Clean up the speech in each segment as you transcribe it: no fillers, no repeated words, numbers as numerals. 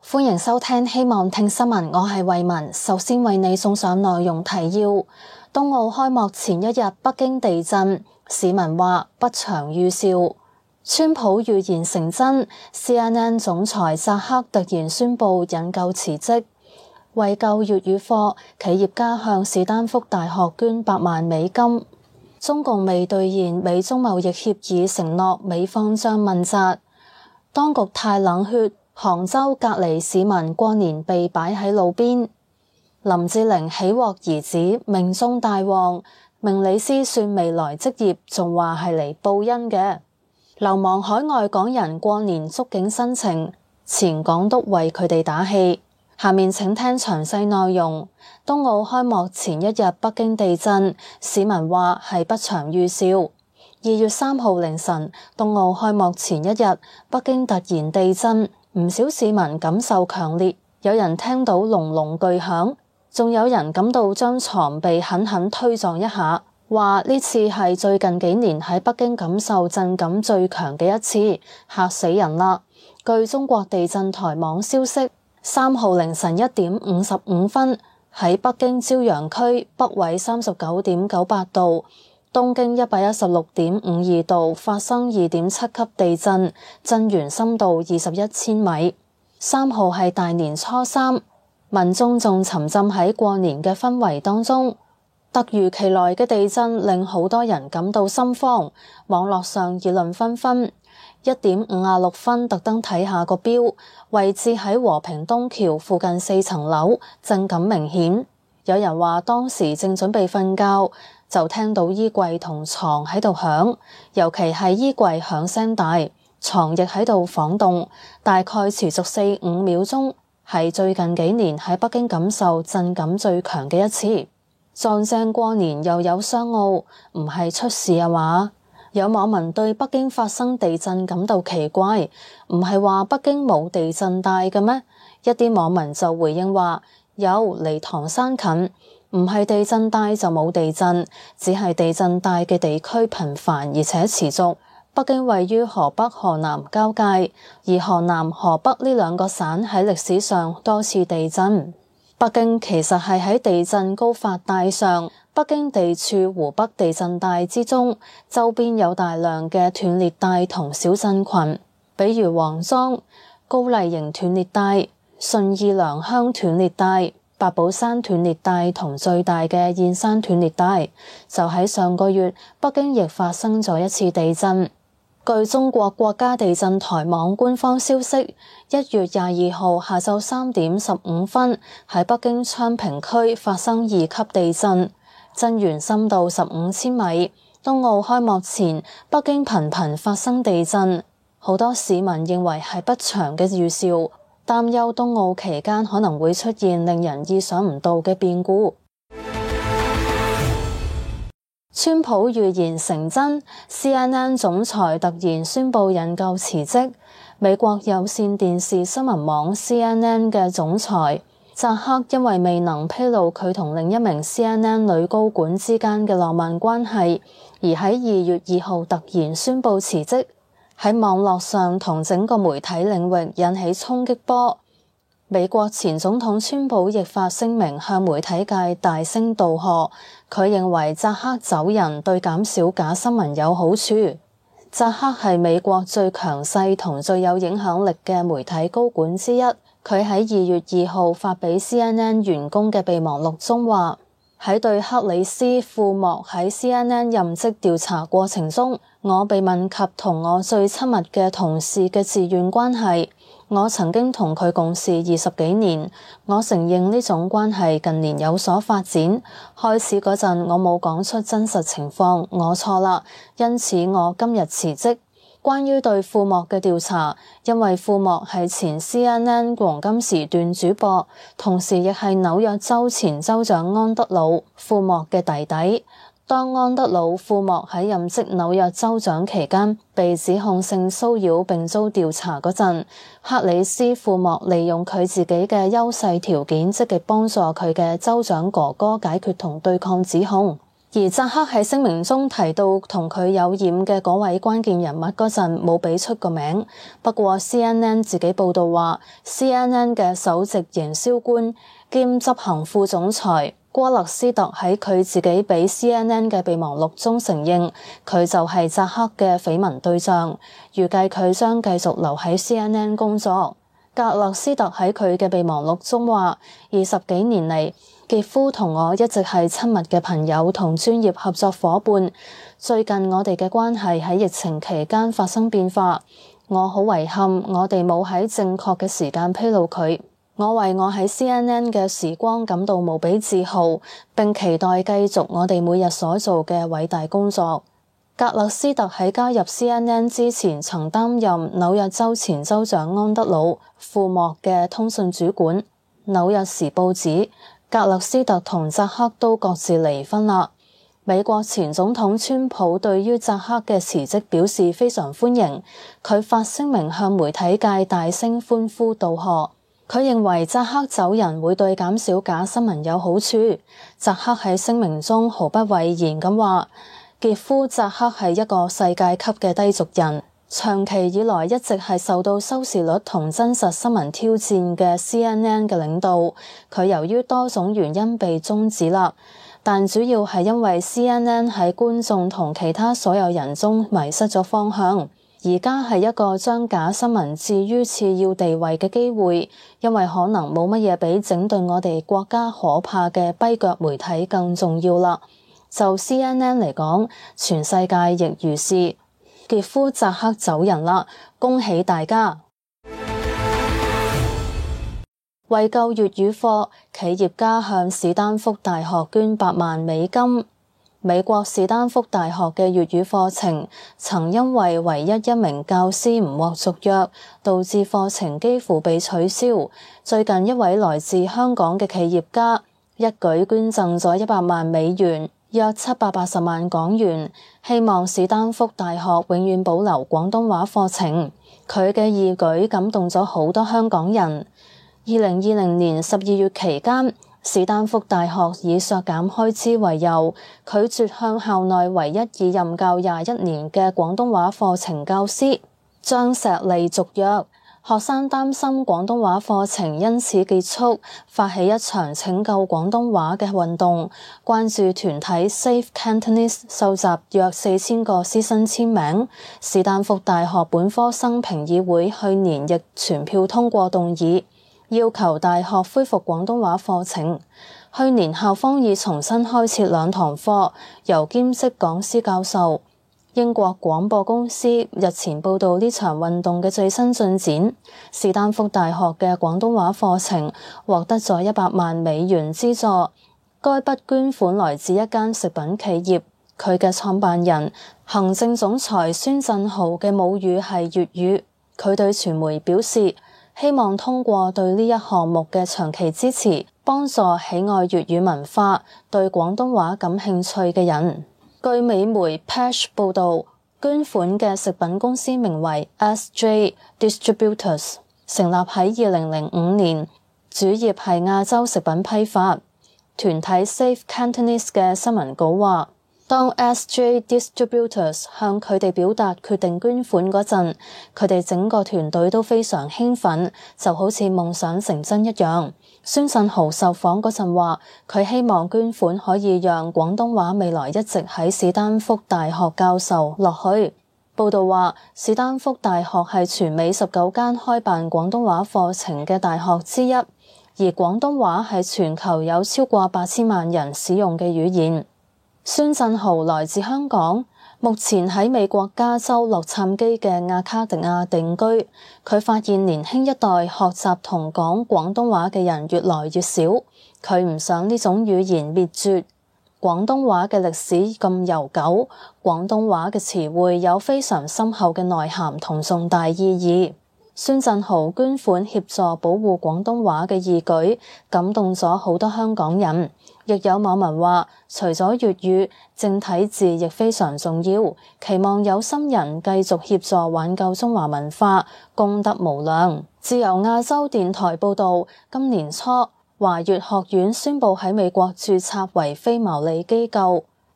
歡迎收聽希望聽新聞，我係慧雯。首先為你送上內容提要。冬奧開幕前一日，北京地震，市民話不祥預兆。川普預言成真， CNN 總裁扎克突然宣布引咎辭職。為救粵語課，企業家向史丹福大學捐8萬美金。中共未兌現美中貿易協議承諾，美方將問責。當局太冷血，杭州隔離市民過年被擺喺路邊。林志玲喜獲兒子，命中大旺。命理師算未來職業，仲話係嚟報恩嘅。流亡海外港人過年觸景生情，前港督為佢哋打氣。下面請聽詳細內容。冬奧開幕前一日，北京地震，市民話係不祥預兆。2月3號凌晨，冬奧開幕前一日，北京突然地震，唔少市民感受強烈，有人聽到隆隆巨響，仲有人感到將床被狠狠推撞一下，話呢次係最近幾年喺北京感受震感最強嘅一次，嚇死人啦。據中國地震台網消息，3號凌晨1點55分，喺北京朝陽區北緯39.98度，東經116.52度發生2.7級地震，震源深度21千米。3號係大年初三，民眾仲沉浸喺過年嘅氛圍當中。突如其來嘅地震令好多人感到心慌，網絡上議論紛紛。1點56分特登睇下個錶，位置喺和平東橋附近4層樓，震感明顯。有人話當時正準備瞓覺，就聽到衣櫃同床喺度響，尤其係衣櫃響聲大，床亦喺度晃動，大概持續4-5秒鐘，係最近幾年喺北京感受震感最強嘅一次。撞正過年又有雙奧，唔係出事啊嘛？有網民對北京發生地震感到奇怪，唔係話北京冇地震帶嘅咩？一啲網民就回應話有，離唐山近，唔係地震帶就冇地震，只係地震帶嘅地區頻繁而且持續。北京位於河北河南交界，而河南河北呢兩個省喺歷史上多次地震。北京其實係喺地震高發帶上，北京地處湖北地震帶之中，周邊有大量嘅斷裂帶同小鎮群，比如黃莊、高麗營斷裂帶、順義良鄉斷裂帶、八寶山斷裂帶同最大嘅燕山斷裂帶。就喺上個月，北京亦發生咗一次地震。據中國國家地震台網官方消息，1月22號下晝3點15分，喺北京昌平區發生2級地震，震源深度15千米。冬奧開幕前，北京頻頻發生地震，好多市民認為係不祥嘅預兆，擔憂冬奧期間可能會出現令人意想唔到嘅變故。川普預言成真， CNN 總裁突然宣布引咎辭職。美國有線電視新聞網 CNN 嘅總裁扎克因為未能披露佢同另一名 CNN 女高管之間嘅浪漫關係，而喺2月2號突然宣布辭職，喺網絡上同整個媒體領域引起衝擊波。美國前總統川普亦發聲明向媒體界大聲道賀，佢認為扎克走人對減少假新聞有好處。扎克係美國最強勢同最有影響力嘅媒體高管之一，佢喺2月2號發俾 CNN 員工嘅備忘錄中話，喺對克里斯庫莫喺 CNN 任職調查過程中，我被問及同我最親密嘅同事嘅自願關係。我曾經同佢共事20幾年，我承認呢種關係近年有所發展。開始嗰陣我冇講出真實情況，我錯啦，因此我今日辭職。關於對庫莫嘅調查，因為庫莫係前 CNN 黃金時段主播，同時亦係紐約州前州長安德魯庫莫嘅弟弟。當安德魯庫莫喺任職紐約州長期間被指控性騷擾並遭調查嗰陣，克里斯庫莫利用佢自己嘅優勢條件，積極幫助佢嘅州長哥哥解決同對抗指控。 而扎克喺聲明中提到同佢有染嘅嗰位關鍵人物嗰陣，冇俾出個名。不過 CNN 自己報道話，CNN 嘅首席營銷官兼執行副總裁戈勒斯特喺佢自己俾 CNN 嘅備忘錄中承認，佢就係扎克嘅緋聞對象，預計佢將繼續留喺 CNN 工作。格勒斯特喺佢嘅備忘錄中話：20幾年嚟，傑夫同我一直係親密嘅朋友同專業合作夥伴。最近我哋嘅關係喺疫情期間發生變化，我好遺憾我哋冇喺正確嘅時間披露佢。我為我喺 CNN 嘅時光感到無比自豪，並期待繼續我哋每日所做嘅偉大工作。格勒斯特喺加入 CNN 之前曾擔任紐約州前州長安德魯庫莫嘅通訊主管。紐約時報指格勒斯特同扎克都各自離婚啦。美國前總統川普對於扎克嘅辭職表示非常歡迎，佢發聲明向媒體界大聲歡呼道賀。佢認為扎克走人會對減少假新聞有好處。扎克喺聲明中毫不諱言咁話：傑夫扎克係一個世界級嘅低俗人，長期以來一直係受到收視率同真實新聞挑戰嘅 CNN 嘅領導，佢由於多種原因被終止啦，但主要係因為 CNN 喺觀眾同其他所有人中迷失咗方向。而家係一個將假新聞置於次要地位嘅機會，因為可能冇乜嘢比整頓我哋國家可怕嘅跛腳媒體更重要啦。就 CNN 嚟講，全世界亦如是。傑夫扎克走人啦，恭喜大家！為救粵語課，企業家向史丹福大學捐8萬美金。美國史丹福大學嘅粵語課程曾因為唯一一名教師唔獲續約，導致課程幾乎被取消。最近一位來自香港嘅企業家一舉捐贈咗100萬美元，約780萬港元，希望史丹福大學永遠保留廣東話課程。佢嘅義舉感動咗好多香港人。2020年12月期間，史丹福大學以削減開支為由，拒絕向校內唯一已任教21年嘅廣東話課程教師張石利續約。學生擔心廣東話課程因此結束，發起一場拯救廣東話嘅運動，關注團體 Save Cantonese 收集約4000個師生簽名。史丹福大學本科生評議會去年亦全票通過動議，要求大學恢復廣東話課程。去年校方已重新開設2堂課，由兼職講師教授。英國廣播公司日前報道呢場運動嘅最新進展，史丹福大學嘅廣東話課程獲得咗100萬美元資助。該筆捐款來自一間食品企業，佢嘅創辦人行政總裁孫振豪嘅母語係粵語。佢對傳媒表示，希望通過對呢一項目嘅長期支持，幫助喜愛粵語文化、對廣東話感興趣嘅人。據美媒 Patch 報導，捐款嘅食品公司名為 SJ Distributors， 成立喺2005年，主業係亞洲食品批發。團體 Save Cantonese 嘅新聞稿話，當 SJ Distributors 向佢哋表達決定捐款嗰陣，佢哋整個團隊都非常興奮，就好似夢想成真一樣。孫振豪受訪嗰陣話，佢希望捐款可以讓廣東話未來一直喺史丹福大學教授落去。報道話，史丹福大學係全美19間開辦廣東話課程嘅大學之一，而廣東話係全球有超過8000萬人使用嘅語言。孫振豪來自香港，目前喺美國加州洛杉磯嘅亞卡迪亞定居。佢發現年輕一代學習同講廣東話嘅人越來越少，佢唔想呢種語言滅絕。廣東話嘅歷史咁悠久，廣東話嘅詞彙有非常深厚嘅內涵同重大意義。孫振豪捐款協助保護廣東話嘅義舉，感動咗好多香港人。亦有網民話，除咗粵語，正體字亦非常重要，期望有心人繼續協助挽救中華文化，功德無量。自由亞洲電台報導，今年初，華粵學院宣布喺美國註冊為非牟利機構。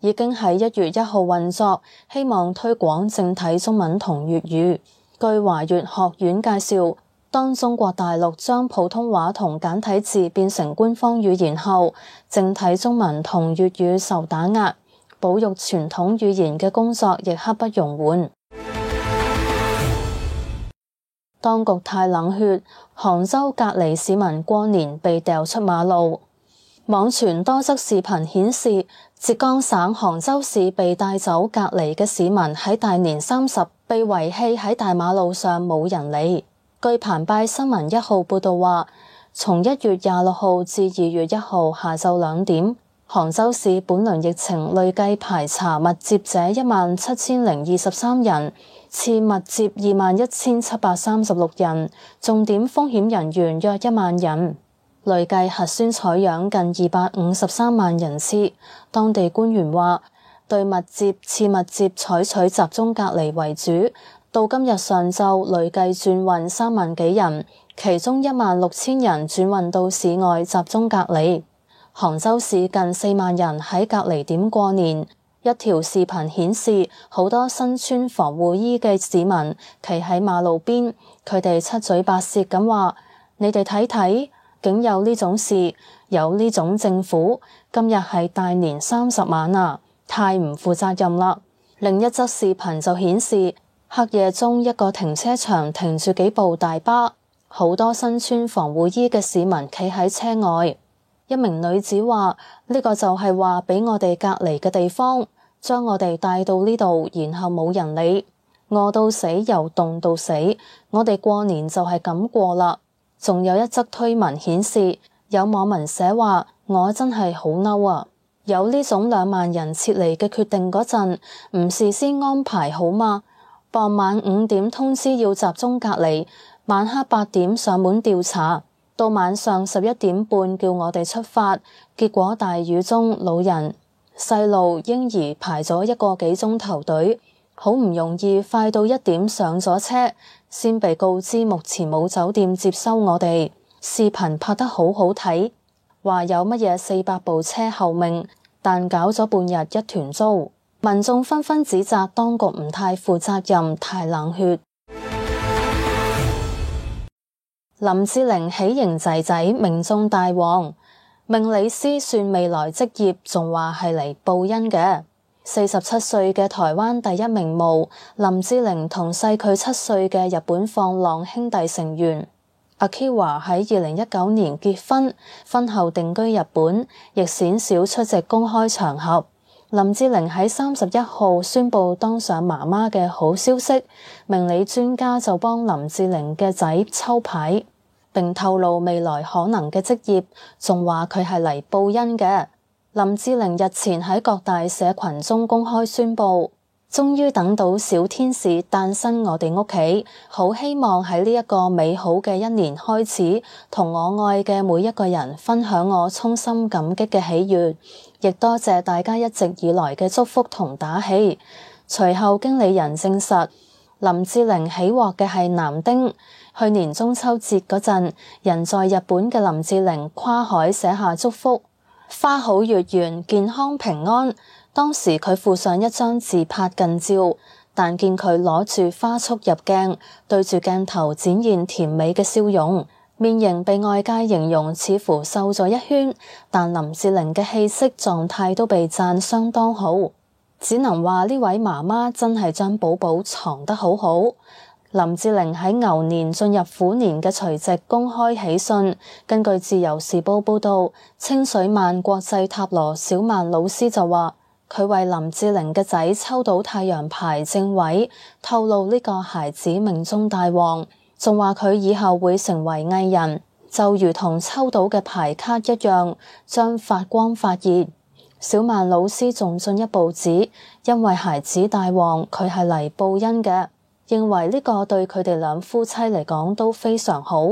已經喺1月1號運作，希望推廣正體中文同粵語。據華粵學院介紹，當中國大陸將普通話同簡體字變成官方語言後，正體中文同粵語受打壓，保育傳統語言嘅工作亦刻不容緩。當局太冷血，杭州隔離市民過年被掉出馬路。網傳多則視頻顯示，浙江省杭州市被帶走隔離嘅市民喺大年30被遺棄喺大馬路上，冇人理。據澎湃新聞1號報道話，從1月26號至2月1號下晝2點，杭州市本輪疫情累計排查密接者17023人，次密接21736人，重點風險人員約1萬人，累計核酸採樣近253萬人次。當地官員話，對密接、次密接採取集中隔離為主，到今日上晝累計轉運3萬幾人，其中16000人轉運到市外集中隔離。杭州市近4萬人喺隔離點過年。一條視頻顯示，好多身穿防護衣嘅市民企喺馬路邊，佢哋七嘴八舌咁話：你哋睇睇，竟有呢種事，有呢種政府，今日係大年30晚啊，太唔負責任啦。另一則視頻就顯示，黑夜中一個停車場停住幾部大巴，好多身穿防護衣嘅市民企喺車外。一名女子話：呢個就係話俾我哋隔離嘅地方，將我哋帶到呢度，然後冇人理，餓到死又凍到死，我哋過年就係咁過啦。仲有一則推文顯示，有網民寫話：我真係好嬲啊！有呢種2萬人撤離嘅決定嗰陣，唔事先安排好嗎？傍晚5點通知要集中隔離，晚黑8點上門調查。到晚上11點半叫我哋出發，結果大雨中老人、細路、嬰兒排咗1個幾鐘頭隊，好唔容易快到1點上咗車，先被告知目前冇酒店接收我哋。視頻拍得好好睇，話有乜嘢400部車候命，但搞咗半日一團糟。民眾紛紛指責當局唔太負責任，太冷血。林志玲喜迎仔仔，命中大旺。命理師算未來職業，仲話係嚟報恩嘅。47歲嘅台灣第一名模林志玲同細佢7歲嘅日本放浪兄弟成員Akira喺2019年結婚，婚後定居日本，亦鮮少出席公開場合。林志玲喺31號宣布當上媽媽嘅好消息，命理專家就幫林志玲嘅仔抽牌，並透露未來可能嘅職業，仲話佢係嚟報恩嘅。林志玲日前喺各大社群中公開宣布，終於等到小天使誕生我哋屋企，好希望喺呢一個美好嘅一年開始，同我愛嘅每一個人分享我衷心感激嘅喜悅，亦多謝大家一直以來嘅祝福同打氣。隨後經理人證實，林志玲喜獲嘅係男丁。去年中秋節嗰陣，人在日本嘅林志玲跨海寫下祝福，花好月圓，健康平安。當時佢附上一張自拍近照，但見佢攞住花束入鏡，對住鏡頭展現甜美嘅笑容，面型被外界形容似乎瘦咗一圈，但林志玲嘅氣色狀態都被讚相當好，只能話呢位媽媽真係將寶寶藏得好好。林志玲喺牛年進入虎年嘅除夕公開喜訊，根據自由時報報道，清水灣國際塔羅小曼老師就話，佢為林志玲嘅仔抽到太陽牌正位，透露呢個孩子命中大旺，仲話佢以後會成為藝人，就如同抽到嘅牌卡一樣，將發光發熱。小曼老師仲進一步指，因為孩子大旺，佢係嚟報恩嘅。認為呢個對佢哋兩夫妻嚟講都非常好。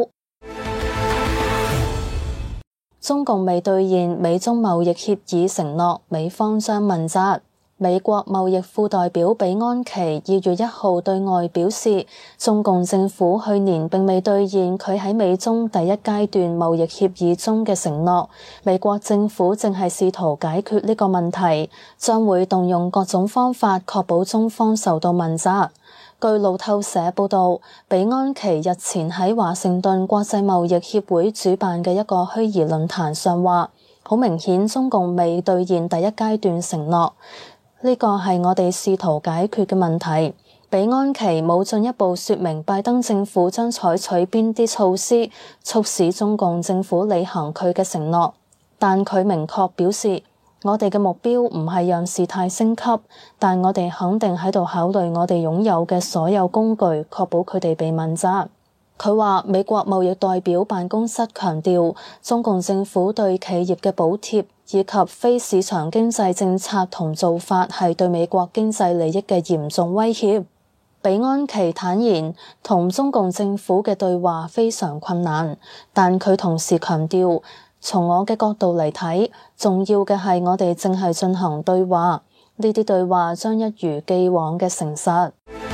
中共未兌現美中貿易協議承諾，美方將問責。 美國貿易副代表比安奇2月1號對外表示，中共政府去年並未兌現佢喺美中第一階段貿易協議中嘅承諾，美國政府正係試圖解決呢個問題，將會動用各種方法確保中方受到問責。據路透社報導，比安奇日前喺華盛頓國際貿易協會主辦嘅一個虛擬論壇上話，好明顯中共未兌現第一階段承諾。呢個係我哋試圖解決嘅問題。比安奇冇進一步說明拜登政府將採取邊啲措施促使中共政府履行佢嘅承諾，但佢明確表示，我哋嘅目標唔係讓事態升級，但我哋肯定喺度考慮我哋擁有嘅所有工具，確保佢哋被問責。佢話美國貿易代表辦公室強調，中共政府對企業嘅補貼以及非市場經濟政策同做法係對美國經濟利益嘅嚴重威脅。比安奇坦言，同中共政府嘅對話非常困難，但佢同時強調，從我嘅角度嚟睇，重要嘅係我哋正係進行對話，呢啲對話將一如既往嘅誠實。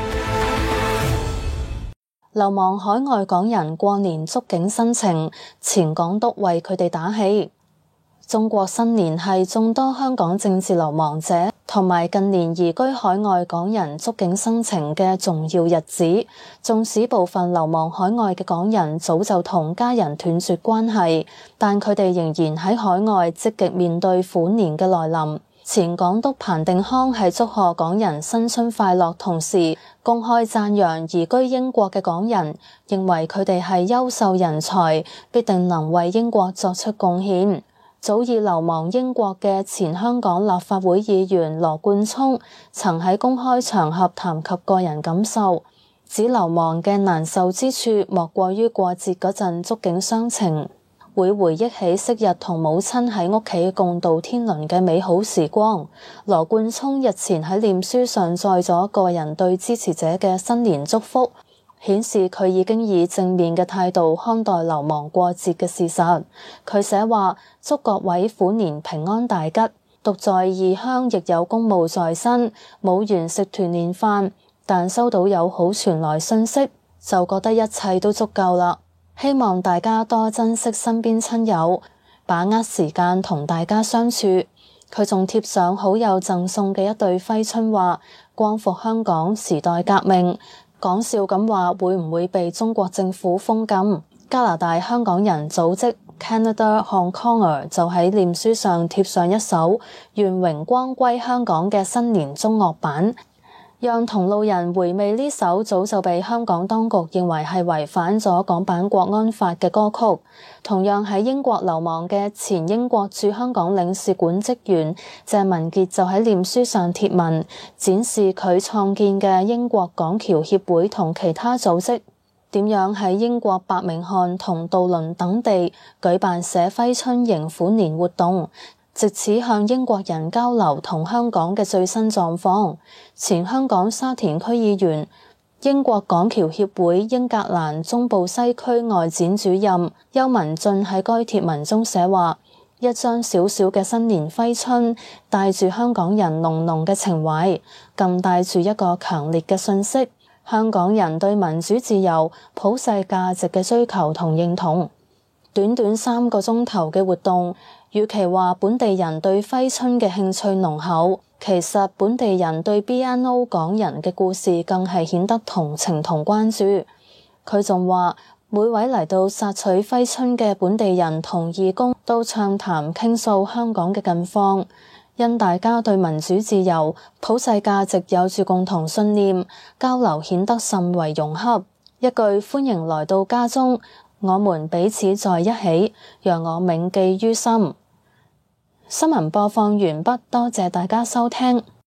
流亡海外港人過年觸景生情，前港督為佢哋打氣。中國新年係眾多香港政治流亡者同埋近年移居海外港人觸景生情嘅重要日子。縱使部分流亡海外嘅港人早就同家人斷絕關係，但佢哋仍然喺海外積極面對虎年嘅來臨。前港督彭定康喺祝賀港人新春快樂同時，公開讚揚移居英國嘅港人，認為佢哋係優秀人才，必定能為英國作出貢獻。早已流亡英國嘅前香港立法會議員羅冠聰曾喺公開場合談及個人感受，指流亡嘅難受之處莫過於過節嗰陣觸景傷情，會回憶起昔日同母親喺屋企共度天倫嘅美好時光。羅冠聰日前喺臉書上載咗個人對支持者嘅新年祝福，顯示佢已經以正面嘅態度看待流亡過節嘅事實。佢寫話：祝各位虎年平安大吉，獨在異鄉亦有公務在身，冇緣食團年飯，但收到友好傳來信息，就覺得一切都足夠啦。希望大家多珍惜身邊親友，把握時間同大家相處。佢仲貼上好友贈送嘅一對揮春，話光復香港時代革命，講笑咁話會唔會被中國政府封禁。加拿大香港人組織 Canada Hong Konger 就喺臉書上貼上一首願榮光歸香港嘅新年中樂版，讓同路人回味呢首早就被香港當局認為係違反咗港版國安法嘅歌曲。同樣喺英國流亡嘅前英國駐香港領事館職員謝文傑就喺臉書上貼文，展示佢創建嘅英國港僑協會同其他組織點樣喺英國伯明翰同杜倫等地舉辦寫揮春迎虎年活動，藉此向英國人交流同香港嘅最新狀況。前香港沙田區議員、英國港僑協會英格蘭中部西區外展主任邱文俊喺該貼文中寫話：一張小小嘅新年揮春，帶住香港人濃濃嘅情懷，更帶住一個強烈嘅訊息，香港人對民主自由、普世價值嘅追求同認同。短短3個鐘頭嘅活動，與其話本地人對揮春嘅興趣濃厚，其實本地人對 BNO 港人嘅故事更係顯得同情同關注。佢仲話，每位嚟到索取揮春嘅本地人同義工都暢談傾訴香港嘅近況，因大家對民主自由、普世價值有住共同信念，交流顯得甚為融洽。一句歡迎來到家中，我們彼此在一起，讓我銘記於心。新聞播放完畢，多謝大家收聽。